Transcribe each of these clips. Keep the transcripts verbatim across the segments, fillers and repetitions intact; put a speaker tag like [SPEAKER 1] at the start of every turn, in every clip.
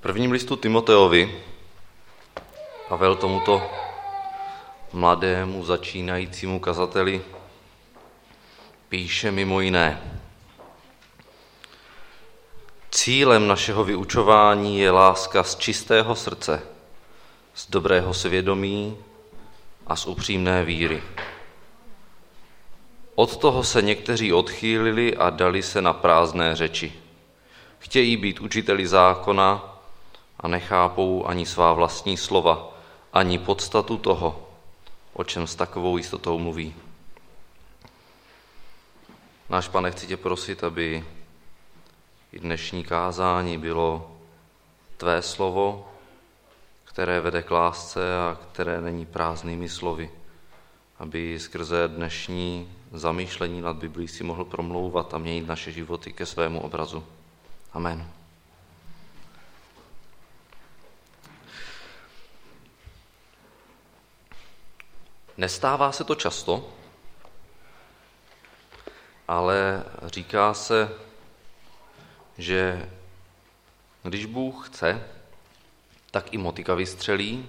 [SPEAKER 1] prvním listu Timoteovi Pavel tomuto mladému začínajícímu kazateli píše mimo jiné: Cílem našeho vyučování je láska z čistého srdce, z dobrého svědomí a z upřímné víry. Od toho se někteří odchýlili a dali se na prázdné řeči. Chtějí být učiteli zákona a nechápou ani svá vlastní slova, ani podstatu toho, o čem s takovou jistotou mluví. Náš Pane, chci tě prosit, aby i dnešní kázání bylo tvé slovo, které vede k lásce a které není prázdnými slovy, aby skrze dnešní zamýšlení nad Biblí si mohl promlouvat a měnit naše životy ke svému obrazu. Amen. Nestává se to často, ale říká se, že když Bůh chce, tak i motika vystřelí.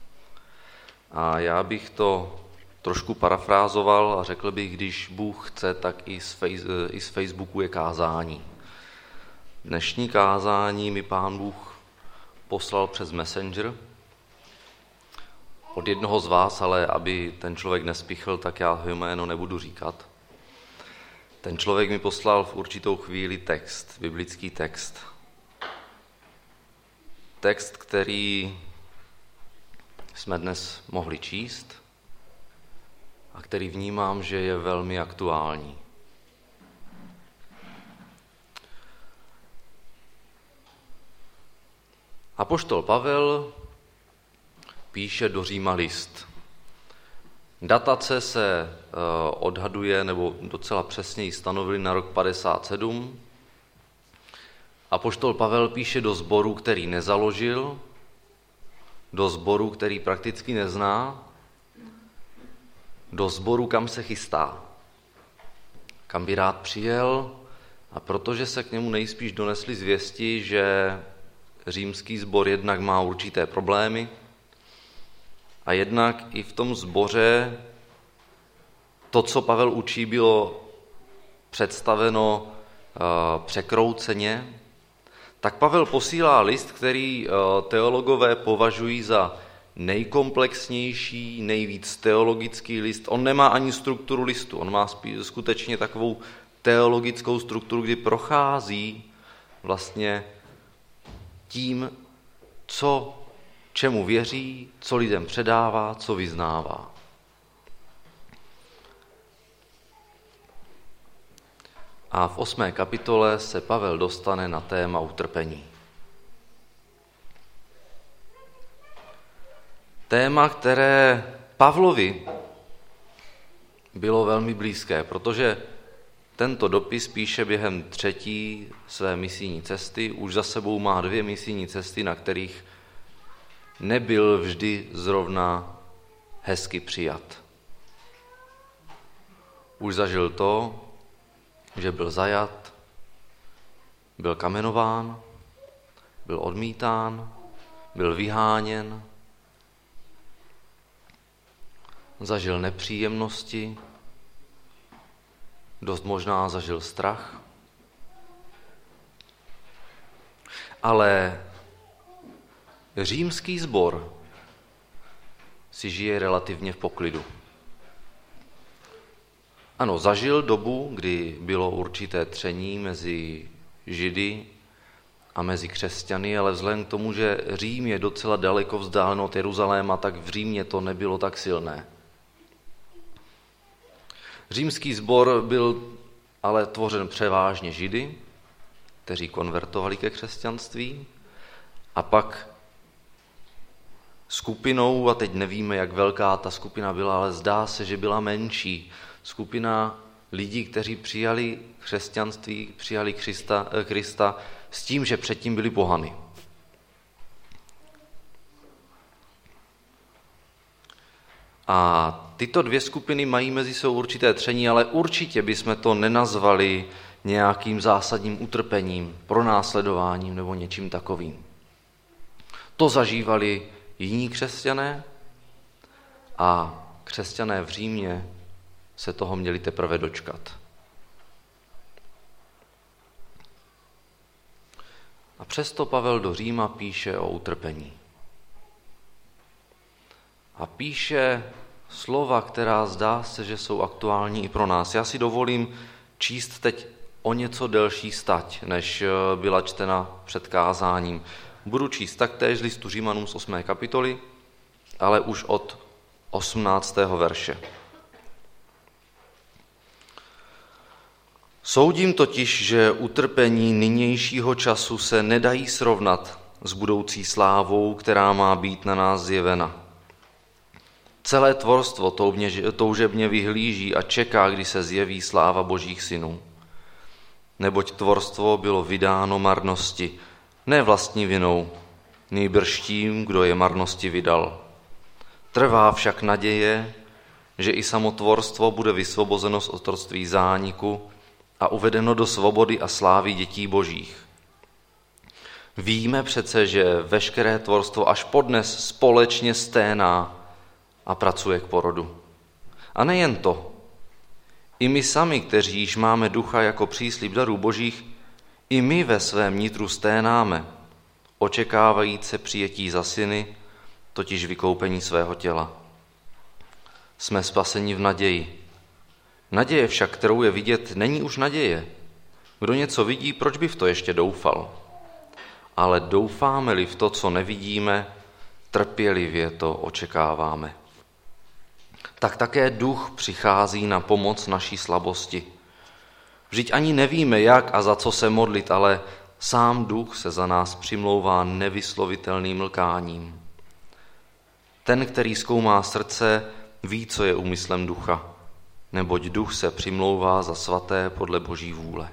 [SPEAKER 1] A já bych to trošku parafrázoval a řekl bych, když Bůh chce, tak i z, face, i z Facebooku je kázání. Dnešní kázání mi Pán Bůh poslal přes Messenger. Od jednoho z vás, ale aby ten člověk nespichl, tak já jeho jméno nebudu říkat. Ten člověk mi poslal v určitou chvíli text, biblický text. Text, který jsme dnes mohli číst a který vnímám, že je velmi aktuální. Apoštol Pavel píše do Říma list. Datace se odhaduje, nebo docela přesně ji stanovili na rok padesát sedm. Apoštol Pavel píše do sboru, který nezaložil, do sboru, který prakticky nezná, do sboru, kam se chystá, kam by rád přijel, a protože se k němu nejspíš donesly zvěsti, že římský sbor jednak má určité problémy a jednak i v tom sboře to, co Pavel učí, bylo představeno uh, překrouceně, tak Pavel posílá list, který uh, teologové považují za nejkomplexnější, nejvíc teologický list. On nemá ani strukturu listu, on má spíš skutečně takovou teologickou strukturu, kdy prochází vlastně tím, co čemu věří, co lidem předává, co vyznává. A v osmé kapitole se Pavel dostane na téma utrpení. Téma, které Pavlovi bylo velmi blízké, protože tento dopis píše během třetí své misijní cesty, už za sebou má dvě misijní cesty, na kterých nebyl vždy zrovna hezky přijat. Už zažil to, že byl zajat, byl kamenován, byl odmítán, byl vyháněn, zažil nepříjemnosti, dost možná zažil strach, ale římský sbor si žije relativně v poklidu. Ano, zažil dobu, kdy bylo určité tření mezi Židy a mezi křesťany, ale vzhledem k tomu, že Řím je docela daleko vzdálen od Jeruzaléma, tak v Římě to nebylo tak silné. Římský sbor byl ale tvořen převážně Židy, kteří konvertovali ke křesťanství, a pak skupinou, a teď nevíme, jak velká ta skupina byla, ale zdá se, že byla menší, skupina lidí, kteří přijali křesťanství, přijali Krista, Krista s tím, že předtím byli pohany. A tyto dvě skupiny mají mezi sebou určité tření, ale určitě bychom to nenazvali nějakým zásadním utrpením, pronásledováním nebo něčím takovým. To zažívali jiní křesťané a křesťané v Římě se toho měli teprve dočkat. A přesto Pavel do Říma píše o utrpení. A píše slova, která zdá se, že jsou aktuální i pro nás. Já si dovolím číst teď o něco delší stať, než byla čtena před kázáním. Budu číst taktéž z listu Římanům z osmé kapitoly, ale už od osmnáctého verše. Soudím totiž, že utrpení nynějšího času se nedají srovnat s budoucí slávou, která má být na nás zjevena. Celé tvorstvo toužebně vyhlíží a čeká, kdy se zjeví sláva Božích synů. Neboť tvorstvo bylo vydáno marnosti, ne vlastní vinou, nýbrž tím, kdo je marnosti vydal. Trvá však naděje, že i samo tvorstvo bude vysvobozeno z otroctví zániku a uvedeno do svobody a slávy dětí Božích. Víme přece, že veškeré tvorstvo až podnes společně sténá a pracuje k porodu. A nejen to, i my sami, kteří již máme ducha jako příslib darů Božích, i my ve svém nitru sténáme, očekávajíce přijetí za syny, totiž vykoupení svého těla. Jsme spaseni v naději. Naděje však, kterou je vidět, není už naděje. Kdo něco vidí, proč by v to ještě doufal? Ale doufáme-li v to, co nevidíme, trpělivě to očekáváme. Tak také duch přichází na pomoc naší slabosti. Vždyť ani nevíme, jak a za co se modlit, ale sám duch se za nás přimlouvá nevyslovitelným lkáním. Ten, který zkoumá srdce, ví, co je úmyslem ducha, neboť duch se přimlouvá za svaté podle Boží vůle.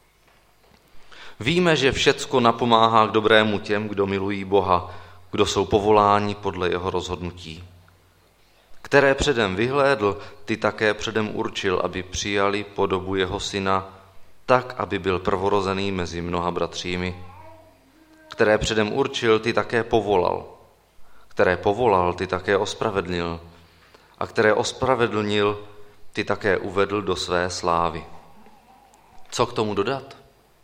[SPEAKER 1] Víme, že všecko napomáhá k dobrému těm, kdo milují Boha, kdo jsou povoláni podle jeho rozhodnutí. Které předem vyhlédl, ty také předem určil, aby přijali podobu jeho syna, tak, aby byl prvorozený mezi mnoha bratřími. Které předem určil, ty také povolal. Které povolal, ty také ospravedlnil. A které ospravedlnil, ty také uvedl do své slávy. Co k tomu dodat?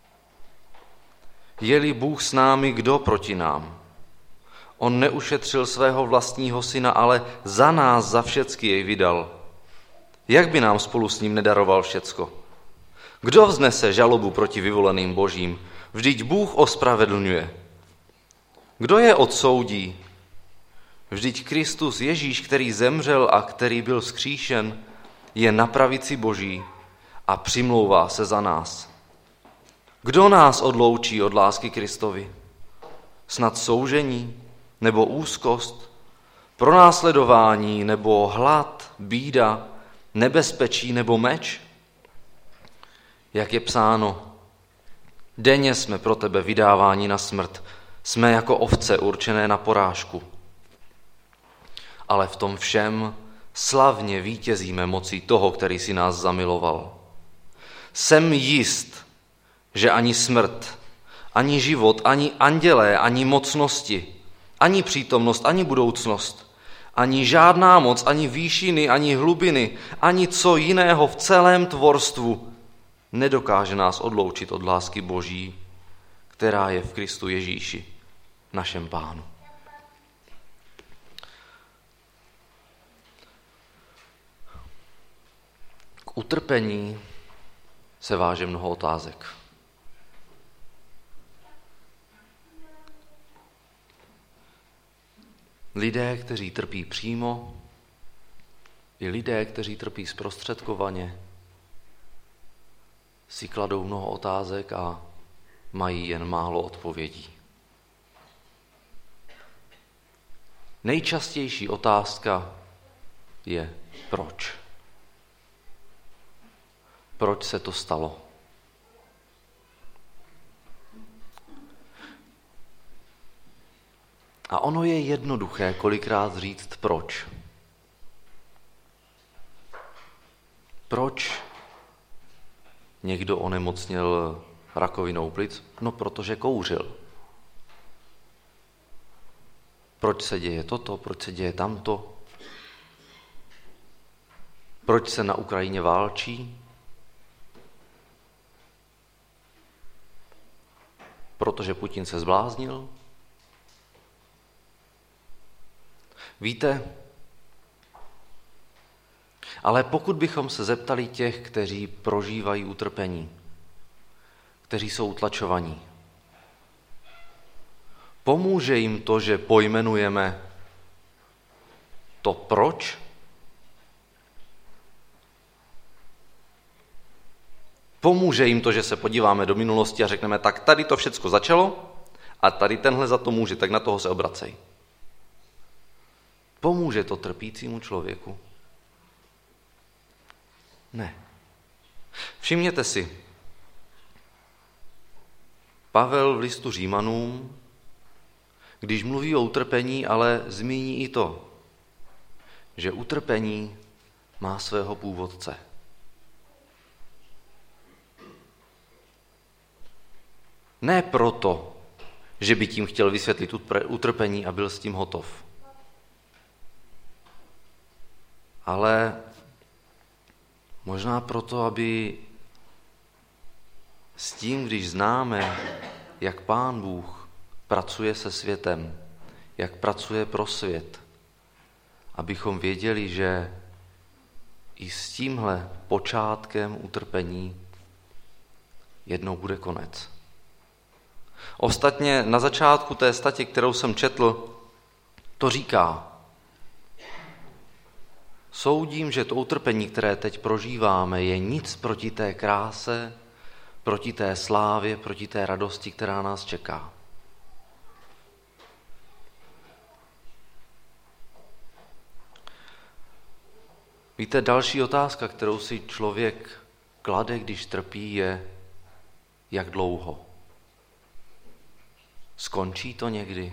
[SPEAKER 1] Je-li Bůh s námi, kdo proti nám? On neušetřil svého vlastního syna, ale za nás, za všecky jej vydal. Jak by nám spolu s ním nedaroval všecko? Kdo vznese žalobu proti vyvoleným Božím? Vždyť Bůh ospravedlňuje. Kdo je odsoudí? Vždyť Kristus Ježíš, který zemřel a který byl vzkříšen, je na pravici Boží a přimlouvá se za nás. Kdo nás odloučí od lásky Kristovi? Snad soužení, nebo úzkost, pronásledování, nebo hlad, bída, nebezpečí nebo meč? Jak je psáno, denně jsme pro tebe vydáváni na smrt, jsme jako ovce určené na porážku. Ale v tom všem slavně vítězíme mocí toho, který si nás zamiloval. Jsem jist, že ani smrt, ani život, ani andělé, ani mocnosti, ani přítomnost, ani budoucnost, ani žádná moc, ani výšiny, ani hlubiny, ani co jiného v celém tvorstvu nedokáže nás odloučit od lásky Boží, která je v Kristu Ježíši, našem Pánu. K utrpení se váže mnoho otázek. Lidé, kteří trpí přímo, i lidé, kteří trpí zprostředkovaně, si kladou mnoho otázek a mají jen málo odpovědí. Nejčastější otázka je proč. Proč se to stalo? A ono je jednoduché kolikrát říct proč. Proč někdo onemocněl rakovinou plic? No, protože kouřil. Proč se děje toto, proč se děje tamto? Proč se na Ukrajině válčí? Protože Putin se zbláznil? Víte, ale pokud bychom se zeptali těch, kteří prožívají utrpení, kteří jsou utlačovaní, pomůže jim to, že pojmenujeme to proč? Pomůže jim to, že se podíváme do minulosti a řekneme, tak tady to všecko začalo a tady tenhle za to může, tak na toho se obracej. Pomůže to trpícímu člověku? Ne. Všimněte si, Pavel v listu Římanům, když mluví o utrpení, ale zmíní i to, že utrpení má svého původce. Ne proto, že by tím chtěl vysvětlit utrpení a byl s tím hotov. Ale možná proto, aby s tím, když známe, jak Pán Bůh pracuje se světem, jak pracuje pro svět, abychom věděli, že i s tímhle počátkem utrpení jednou bude konec. Ostatně na začátku té stati, kterou jsem četl, to říká: soudím, že to utrpení, které teď prožíváme, je nic proti té kráse, proti té slávě, proti té radosti, která nás čeká. Víte, další otázka, kterou si člověk klade, když trpí, je, jak dlouho. Skončí to někdy?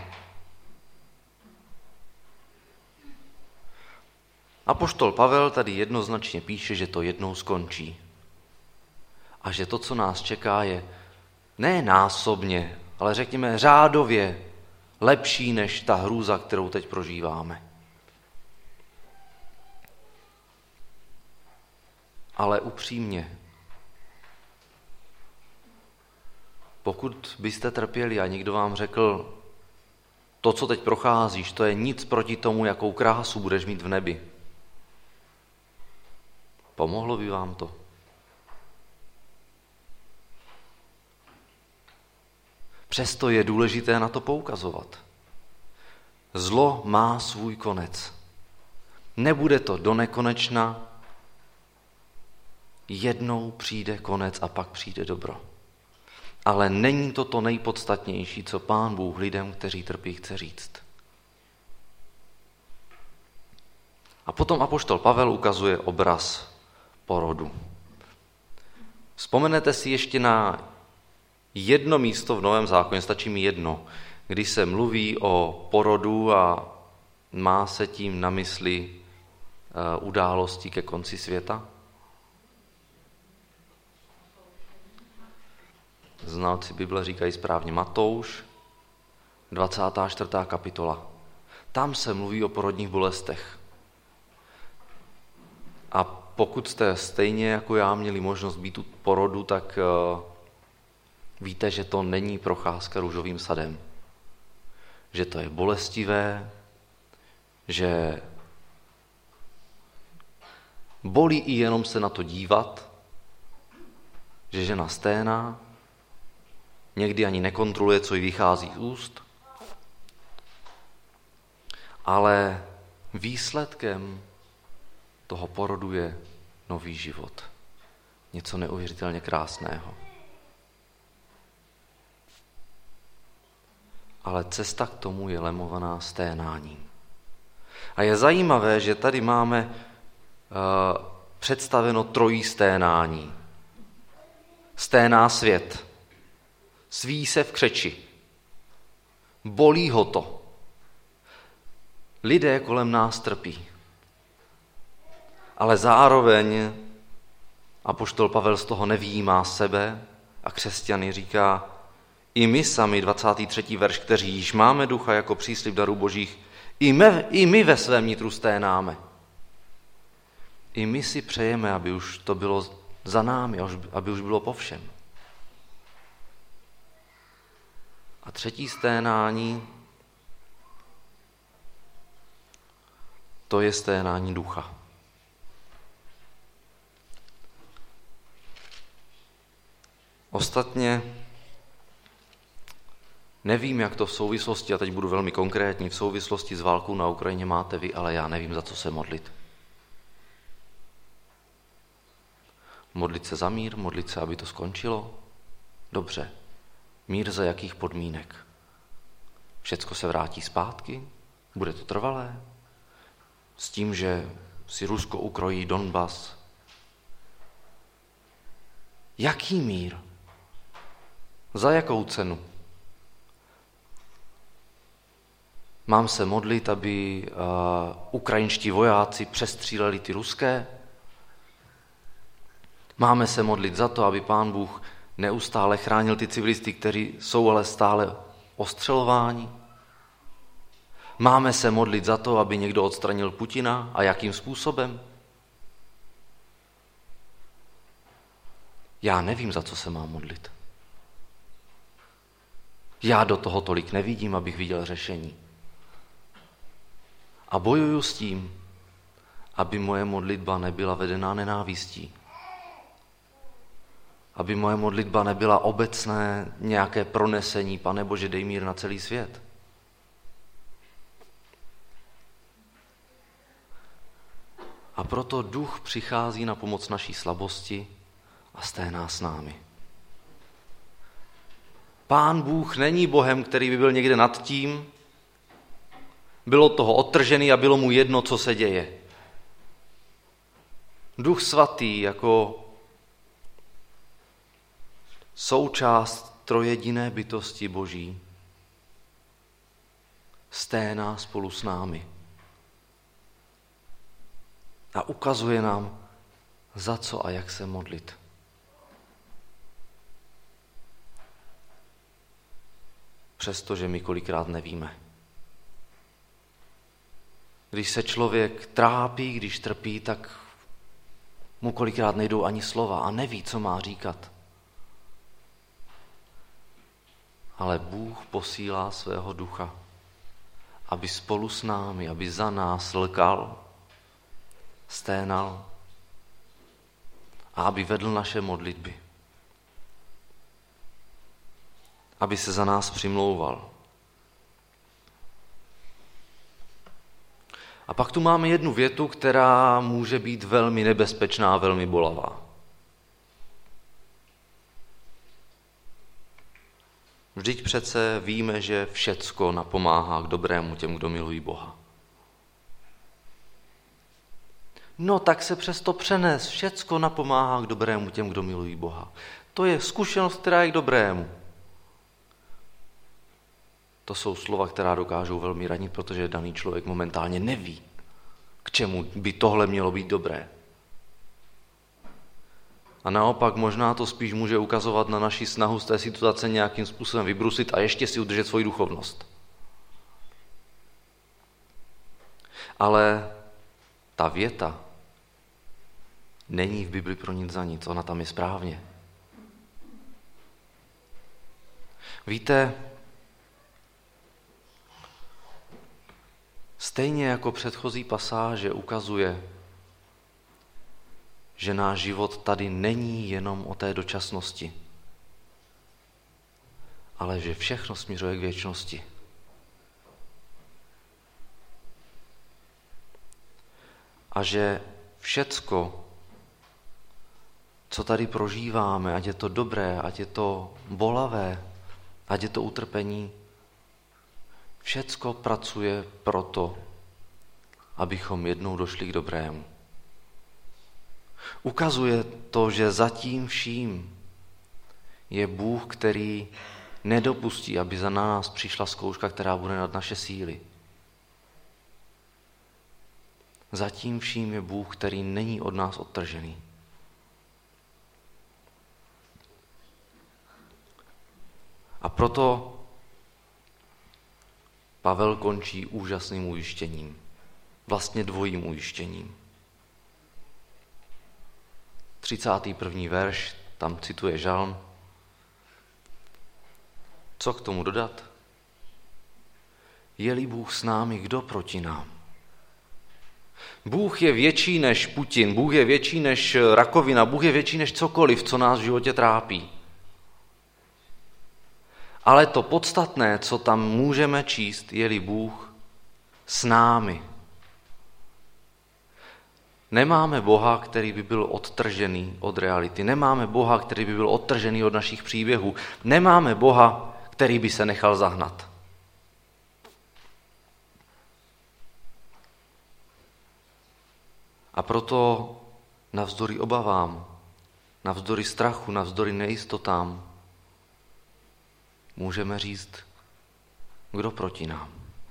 [SPEAKER 1] Apoštol Pavel tady jednoznačně píše, že to jednou skončí. A že to, co nás čeká, je ne násobně, ale řekněme řádově lepší než ta hrůza, kterou teď prožíváme. Ale upřímně, pokud byste trpěli a někdo vám řekl, to, co teď procházíš, to je nic proti tomu, jakou krásu budeš mít v nebi. Pomohlo by vám to? Přesto je důležité na to poukazovat. Zlo má svůj konec. Nebude to do nekonečna, jednou přijde konec a pak přijde dobro. Ale není to to nejpodstatnější, co Pán Bůh lidem, kteří trpí, chce říct. A potom apoštol Pavel ukazuje obraz porodu. Vzpomenete si ještě na jedno místo v Novém zákoně, stačí mi jedno, kdy se mluví o porodu a má se tím na mysli události ke konci světa? Znalci Bible říkají správně Matouš, dvacátá čtvrtá kapitola. Tam se mluví o porodních bolestech. A pokud jste stejně jako já měli možnost být u porodu, tak uh, víte, že to není procházka růžovým sadem. Že to je bolestivé, že bolí i jenom se na to dívat, že žena sténá, někdy ani nekontroluje, co jí vychází z úst, ale výsledkem toho porodu je nový život. Něco neuvěřitelně krásného. Ale cesta k tomu je lemovaná sténáním. A je zajímavé, že tady máme uh, představeno trojí sténání. Sténá svět. Sví se v křeči. Bolí ho to. Lidé kolem nás trpí. Ale zároveň apoštol Pavel z toho nevyjímá sebe a křesťany říká, I my sami, dvacátý třetí verš, kteří již máme ducha jako příslib darů božích, i my, i my ve svém nitru sténáme. I my si přejeme, aby už to bylo za námi, aby už bylo po všem. A třetí sténání, to je sténání ducha. Ostatně nevím, jak to v souvislosti, a teď budu velmi konkrétní, v souvislosti s válkou na Ukrajině máte vy, ale já nevím, za co se modlit. Modlit se za mír, modlit se, aby to skončilo? Dobře. Mír za jakých podmínek? Všecko se vrátí zpátky? Bude to trvalé? S tím, že si Rusko ukrojí Donbas? Jaký mír? Za jakou cenu? Mám se modlit, aby uh, ukrajinští vojáci přestříleli ty ruské? Máme se modlit za to, aby Pán Bůh neustále chránil ty civilisty, kteří jsou ale stále ostřelováni? Máme se modlit za to, aby někdo odstranil Putina a jakým způsobem? Já nevím, za co se mám modlit. Já do toho tolik nevidím, abych viděl řešení. A bojuju s tím, aby moje modlitba nebyla vedená nenávistí. Aby moje modlitba nebyla obecné nějaké pronesení, Pane Bože, dej mír na celý svět. A proto duch přichází na pomoc naší slabosti a sténá s námi. Pán Bůh není Bohem, který by byl někde nad tím, bylo toho odtržený a bylo mu jedno, co se děje. Duch svatý jako součást trojjediné bytosti Boží sténá spolu s námi a ukazuje nám, za co a jak se modlit. Přestože my kolikrát nevíme. Když se člověk trápí, když trpí, tak mu kolikrát nejdou ani slova a neví, co má říkat. Ale Bůh posílá svého ducha, aby spolu s námi, aby za nás lkal, sténal a aby vedl naše modlitby. Aby se za nás přimlouval. A pak tu máme jednu větu, která může být velmi nebezpečná, velmi bolavá. Vždyť přece víme, že všecko napomáhá k dobrému těm, kdo milují Boha. No tak se přesto přenes, všecko napomáhá k dobrému těm, kdo milují Boha. To je zkušenost, která je k dobrému. To jsou slova, která dokážou velmi ranit, protože daný člověk momentálně neví, k čemu by tohle mělo být dobré. A naopak možná to spíš může ukazovat na naši snahu z té situace nějakým způsobem vybrusit a ještě si udržet svoji duchovnost. Ale ta věta není v Bibli pro nic za nic, ona tam je správně. Víte, stejně jako předchozí pasáže ukazuje, že náš život tady není jenom o té dočasnosti, ale že všechno směřuje k věčnosti. A že všecko, co tady prožíváme, ať je to dobré, ať je to bolavé, ať je to utrpení, všecko pracuje proto, abychom jednou došli k dobrému. Ukazuje to, že za tím vším je Bůh, který nedopustí, aby za nás přišla zkouška, která bude nad naše síly. Za tím vším je Bůh, který není od nás odtržený. A proto Pavel končí úžasným ujištěním, vlastně dvojím ujištěním. třicátý první verš, tam cituje žalm. Co k tomu dodat? Je-li Bůh s námi, kdo proti nám? Bůh je větší než Putin, Bůh je větší než rakovina, Bůh je větší než cokoliv, co nás v životě trápí. Ale to podstatné, co tam můžeme číst, je-li Bůh s námi. Nemáme Boha, který by byl odtržený od reality. Nemáme Boha, který by byl odtržený od našich příběhů. Nemáme Boha, který by se nechal zahnat. A proto navzdory obavám, navzdory strachu, navzdory nejistotám, můžeme říct, kdo proti nám.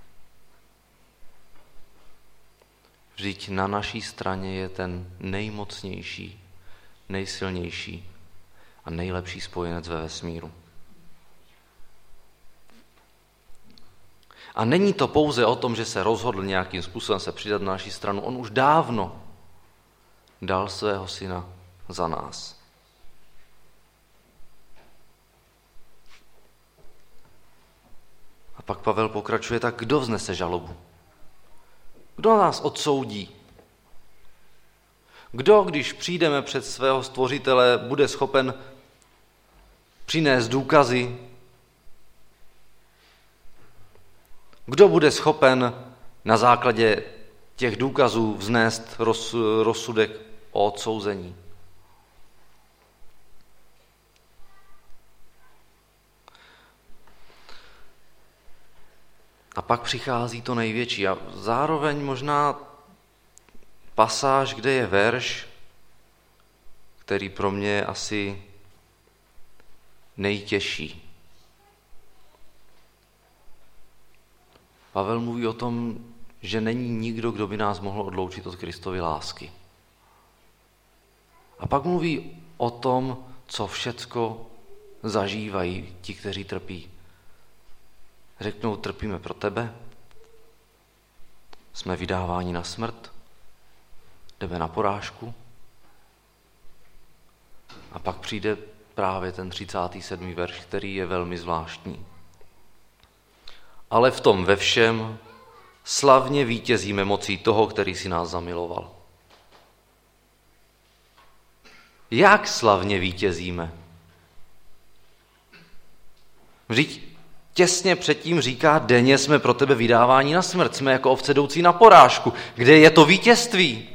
[SPEAKER 1] Vždyť na naší straně je ten nejmocnější, nejsilnější a nejlepší spojenec ve vesmíru. A není to pouze o tom, že se rozhodl nějakým způsobem se přidat na naši stranu. On už dávno dal svého syna za nás. A pak Pavel pokračuje, tak kdo vznese žalobu? Kdo nás odsoudí? Kdo, když přijdeme před svého stvořitele, bude schopen přinést důkazy? Kdo bude schopen na základě těch důkazů vznést roz, rozsudek o odsouzení? A pak přichází to největší a zároveň možná pasáž, kde je verš, který pro mě je asi nejtěžší. Pavel mluví o tom, že není nikdo, kdo by nás mohl odloučit od Kristovy lásky. A pak mluví o tom, co všecko zažívají ti, kteří trpí. Řeknou, trpíme pro tebe, jsme vydáváni na smrt, jdeme na porážku. A pak přijde právě ten třicátý sedmý verš, který je velmi zvláštní. Ale v tom ve všem slavně vítězíme mocí toho, který si nás zamiloval. Jak slavně vítězíme? Vždyť těsně předtím říká, denně jsme pro tebe vydávání na smrt, jsme jako ovce jdoucí na porážku. Kde je to vítězství?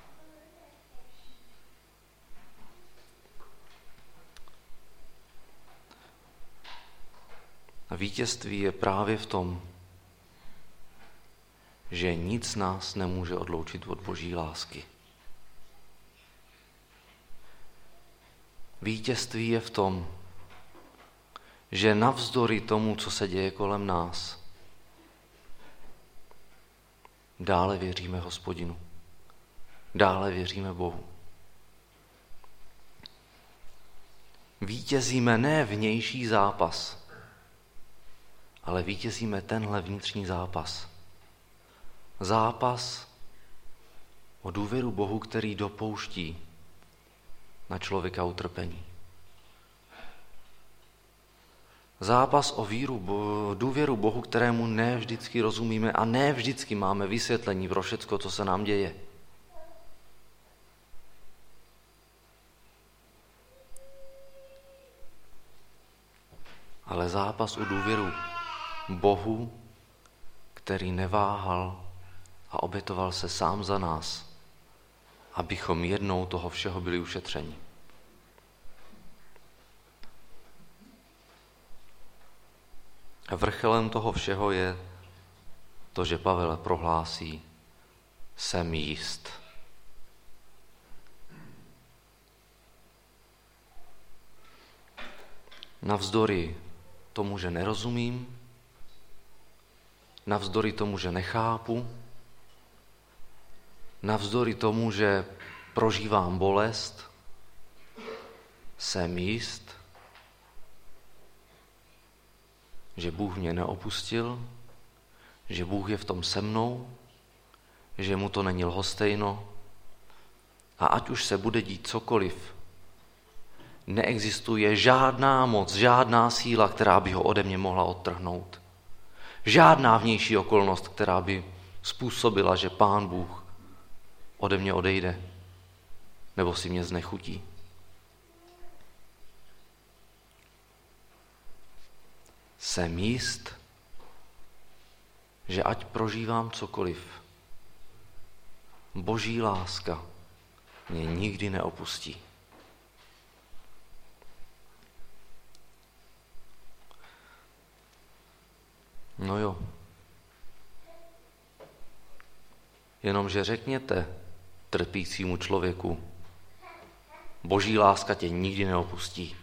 [SPEAKER 1] A vítězství je právě v tom, že nic nás nemůže odloučit od Boží lásky. Vítězství je v tom, že navzdory tomu, co se děje kolem nás, dále věříme Hospodinu. Dále věříme Bohu. Vítězíme ne vnější zápas, ale vítězíme tenhle vnitřní zápas. Zápas o důvěru Bohu, který dopouští na člověka utrpení. Zápas o víru, důvěru Bohu, kterému ne vždycky rozumíme a ne vždycky máme vysvětlení pro všecko, co se nám děje. Ale zápas o důvěru Bohu, který neváhal a obětoval se sám za nás, abychom jednou toho všeho byli ušetřeni. A vrcholem toho všeho je to, že Pavel prohlásí, jsem jist. Navzdory tomu, že nerozumím, navzdory tomu, že nechápu, navzdory tomu, že prožívám bolest, jsem jist, že Bůh mě neopustil, že Bůh je v tom se mnou, že mu to není lhostejno a ať už se bude dít cokoliv, neexistuje žádná moc, žádná síla, která by ho ode mě mohla odtrhnout. Žádná vnější okolnost, která by způsobila, že Pán Bůh ode mě odejde nebo si mě znechutí. Jsem jist, že ať prožívám cokoliv, Boží láska mě nikdy neopustí. No jo. Jenomže řekněte trpícímu člověku, Boží láska tě nikdy neopustí.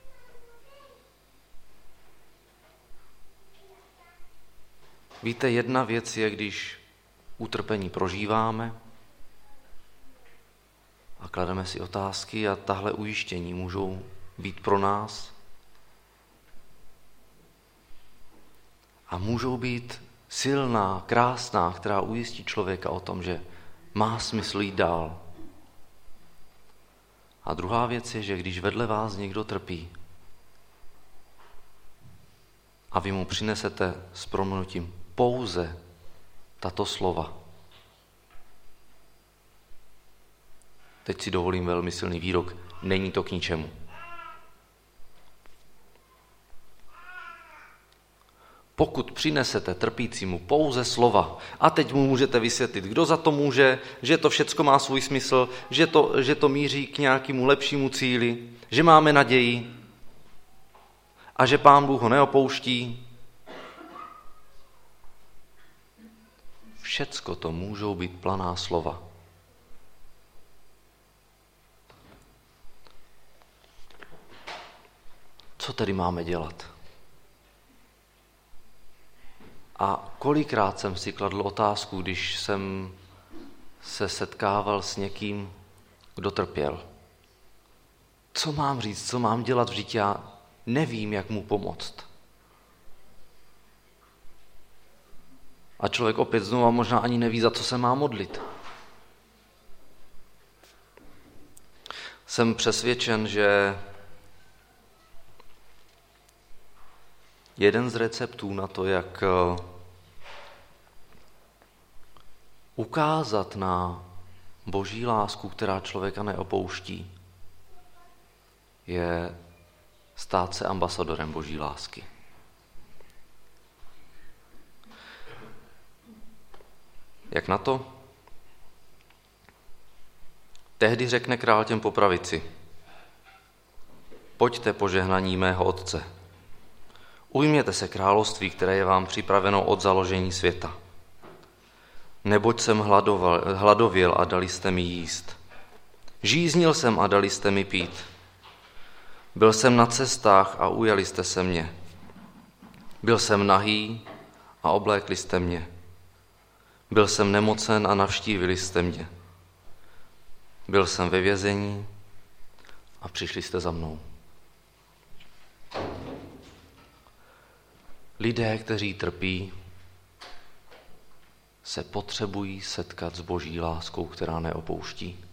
[SPEAKER 1] Víte, jedna věc je, když utrpení prožíváme a klademe si otázky a tahle ujištění můžou být pro nás a můžou být silná, krásná, která ujistí člověka o tom, že má smysl jít dál. A druhá věc je, že když vedle vás někdo trpí a vy mu přinesete s prominutím pouze tato slova. Teď si dovolím velmi silný výrok, není to k ničemu. Pokud přinesete trpícímu pouze slova a teď mu můžete vysvětlit, kdo za to může, že to všecko má svůj smysl, že to, že to míří k nějakému lepšímu cíli, že máme naději a že Pán Bůh ho neopouští. Všecko to můžou být planá slova. Co tedy máme dělat? A kolikrát jsem si kladl otázku, když jsem se setkával s někým, kdo trpěl. Co mám říct, co mám dělat, vždyť já nevím, jak mu pomoct. A člověk opět znovu možná ani neví, za co se má modlit. Jsem přesvědčen, že jeden z receptů na to, jak ukázat na Boží lásku, která člověka neopouští, je stát se ambasadorem Boží lásky. Jak na to? Tehdy řekne král těm po pravici: Pojďte požehnaní mého Otce. Ujměte se království, které je vám připraveno od založení světa. Neboť jsem hladoval, hladověl a dali jste mi jíst. Žíznil jsem a dali jste mi pít. Byl jsem na cestách a ujali jste se mě. Byl jsem nahý a oblékli jste mě. Byl jsem nemocen a navštívili jste mě. Byl jsem ve vězení a přišli jste za mnou. Lidé, kteří trpí, se potřebují setkat s Boží láskou, která neopouští.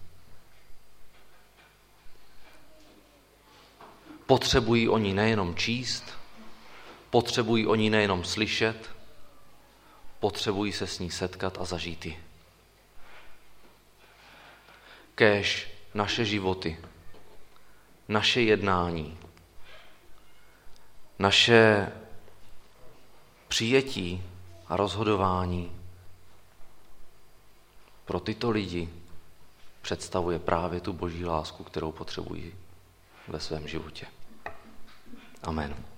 [SPEAKER 1] Potřebují o ní nejenom číst, potřebují o ní nejenom slyšet, potřebují se s ní setkat a zažít ji. Kéž naše životy, naše jednání, naše přijetí a rozhodování pro tyto lidi představuje právě tu Boží lásku, kterou potřebují ve svém životě. Amen.